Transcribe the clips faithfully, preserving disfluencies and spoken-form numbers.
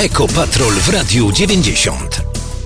Ekopatrol w Radiu dziewięćdziesiąt.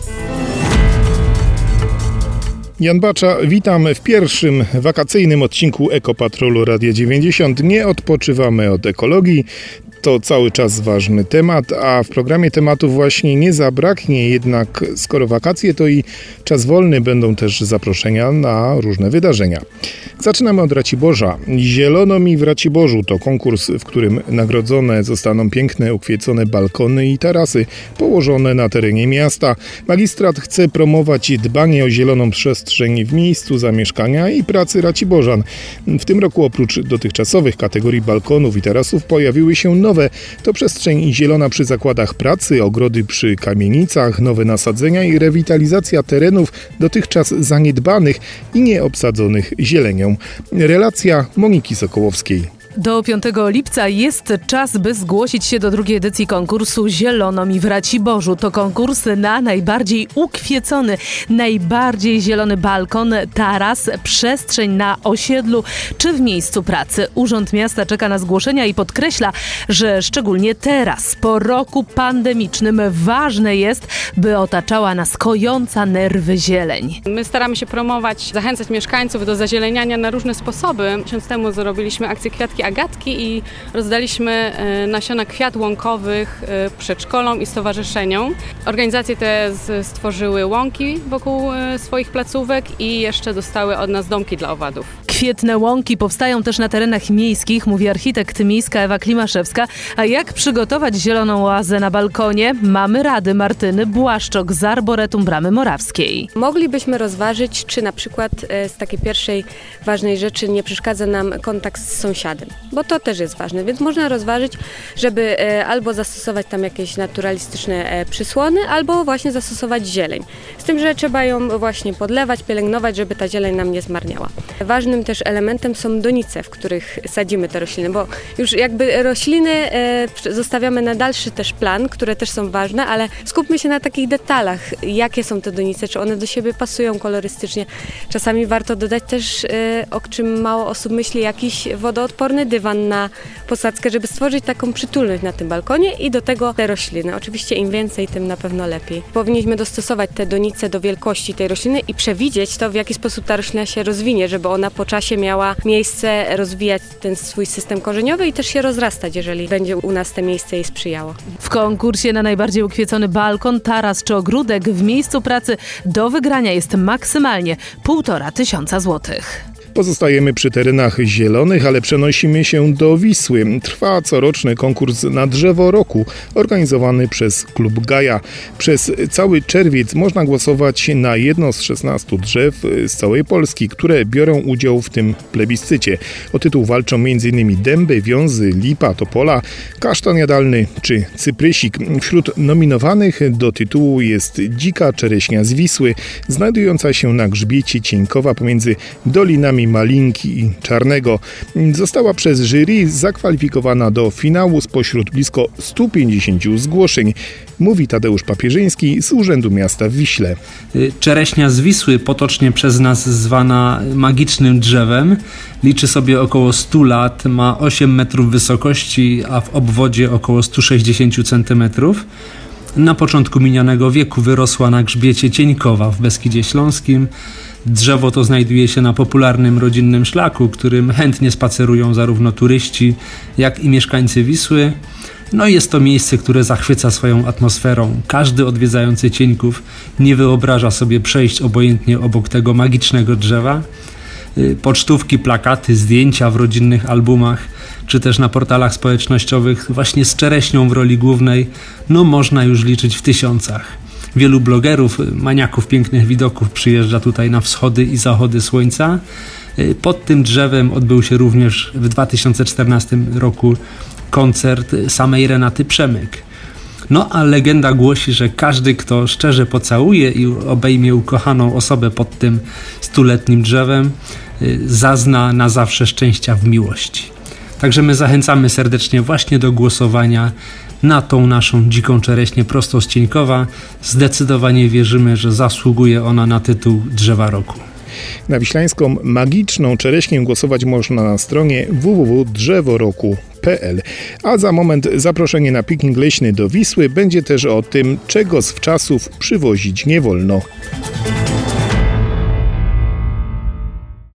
Jan Bacza, witam w pierwszym wakacyjnym odcinku Ekopatrolu Radia dziewięćdziesiąt. Nie odpoczywamy od ekologii. To cały czas ważny temat, a w programie tematów właśnie nie zabraknie, jednak skoro wakacje, to i czas wolny, będą też zaproszenia na różne wydarzenia. Zaczynamy od Raciborza. Zielono mi w Raciborzu to konkurs, w którym nagrodzone zostaną piękne, ukwiecone balkony i tarasy położone na terenie miasta. Magistrat chce promować dbanie o zieloną przestrzeń w miejscu zamieszkania i pracy Raciborzan. W tym roku oprócz dotychczasowych kategorii balkonów i tarasów pojawiły się nowe. To przestrzeń zielona przy zakładach pracy, ogrody przy kamienicach, nowe nasadzenia i rewitalizacja terenów dotychczas zaniedbanych i nieobsadzonych zielenią. Relacja Moniki Sokołowskiej. Do piątego lipca jest czas, by zgłosić się do drugiej edycji konkursu Zielono mi w Raciborzu. To konkurs na najbardziej ukwiecony, najbardziej zielony balkon, taras, przestrzeń na osiedlu czy w miejscu pracy. Urząd Miasta czeka na zgłoszenia i podkreśla, że szczególnie teraz, po roku pandemicznym, ważne jest, by otaczała nas kojąca nerwy zieleń. My staramy się promować, zachęcać mieszkańców do zazieleniania na różne sposoby. Miesiąc temu zrobiliśmy akcję Kwiatki Agatki i rozdaliśmy nasiona kwiat łąkowych przedszkolom i stowarzyszeniom. Organizacje te stworzyły łąki wokół swoich placówek i jeszcze dostały od nas domki dla owadów. Świetne łąki powstają też na terenach miejskich, mówi architekt miejska Ewa Klimaszewska. A jak przygotować zieloną oazę na balkonie? Mamy rady Martyny Błaszczok z Arboretum Bramy Morawskiej. Moglibyśmy rozważyć, czy na przykład z takiej pierwszej ważnej rzeczy nie przeszkadza nam kontakt z sąsiadem, bo to też jest ważne, więc można rozważyć, żeby albo zastosować tam jakieś naturalistyczne przysłony, albo właśnie zastosować zieleń. Z tym, że trzeba ją właśnie podlewać, pielęgnować, żeby ta zieleń nam nie zmarniała. Ważnym też elementem są donice, w których sadzimy te rośliny, bo już jakby rośliny zostawiamy na dalszy też plan, które też są ważne, ale skupmy się na takich detalach, jakie są te donice, czy one do siebie pasują kolorystycznie. Czasami warto dodać też, o czym mało osób myśli, jakiś wodoodporny dywan na posadzkę, żeby stworzyć taką przytulność na tym balkonie i do tego te rośliny. Oczywiście im więcej, tym na pewno lepiej. Powinniśmy dostosować te donice do wielkości tej rośliny i przewidzieć to, w jaki sposób ta roślina się rozwinie, żeby ona po czasie miała miejsce rozwijać ten swój system korzeniowy i też się rozrastać, jeżeli będzie u nas to miejsce jej sprzyjało. W konkursie na najbardziej ukwiecony balkon, taras czy ogródek w miejscu pracy do wygrania jest maksymalnie półtora tysiąca złotych. Pozostajemy przy terenach zielonych, ale przenosimy się do Wisły. Trwa coroczny konkurs na drzewo roku, organizowany przez Klub Gaja. Przez cały czerwiec można głosować na jedno z szesnastu drzew z całej Polski, które biorą udział w tym plebiscycie. O tytuł walczą m.in. dęby, wiązy, lipa, topola, kasztan jadalny czy cyprysik. Wśród nominowanych do tytułu jest dzika czereśnia z Wisły, znajdująca się na grzbiecie Cieńkowa pomiędzy dolinami Malinki i Czarnego. Została przez jury zakwalifikowana do finału spośród blisko stu pięćdziesięciu zgłoszeń, mówi Tadeusz Papierzyński z Urzędu Miasta w Wiśle. Czereśnia z Wisły, potocznie przez nas zwana magicznym drzewem, liczy sobie około stu lat, ma osiem metrów wysokości, a w obwodzie około stu sześćdziesięciu centymetrów. Na początku minionego wieku wyrosła na grzbiecie Cieńkowa w Beskidzie Śląskim. Drzewo to znajduje się na popularnym rodzinnym szlaku, którym chętnie spacerują zarówno turyści, jak i mieszkańcy Wisły. No i jest to miejsce, które zachwyca swoją atmosferą. Każdy odwiedzający Cieńków nie wyobraża sobie przejść obojętnie obok tego magicznego drzewa. Pocztówki, plakaty, zdjęcia w rodzinnych albumach, czy też na portalach społecznościowych właśnie z czereśnią w roli głównej, no można już liczyć w tysiącach. Wielu blogerów, maniaków pięknych widoków przyjeżdża tutaj na wschody i zachody słońca. Pod tym drzewem odbył się również w dwa tysiące czternastym roku koncert samej Renaty Przemyk. No a legenda głosi, że każdy, kto szczerze pocałuje i obejmie ukochaną osobę pod tym stuletnim drzewem, zazna na zawsze szczęścia w miłości. Także my zachęcamy serdecznie właśnie do głosowania na tą naszą dziką czereśnię prosto z Cieńkowa. Zdecydowanie wierzymy, że zasługuje ona na tytuł Drzewa Roku. Na wiślańską magiczną czereśnię głosować można na stronie w w w kropka drzeworoku kropka p l. A za moment zaproszenie na piknik leśny do Wisły. Będzie też o tym, czego z wczasów przywozić nie wolno.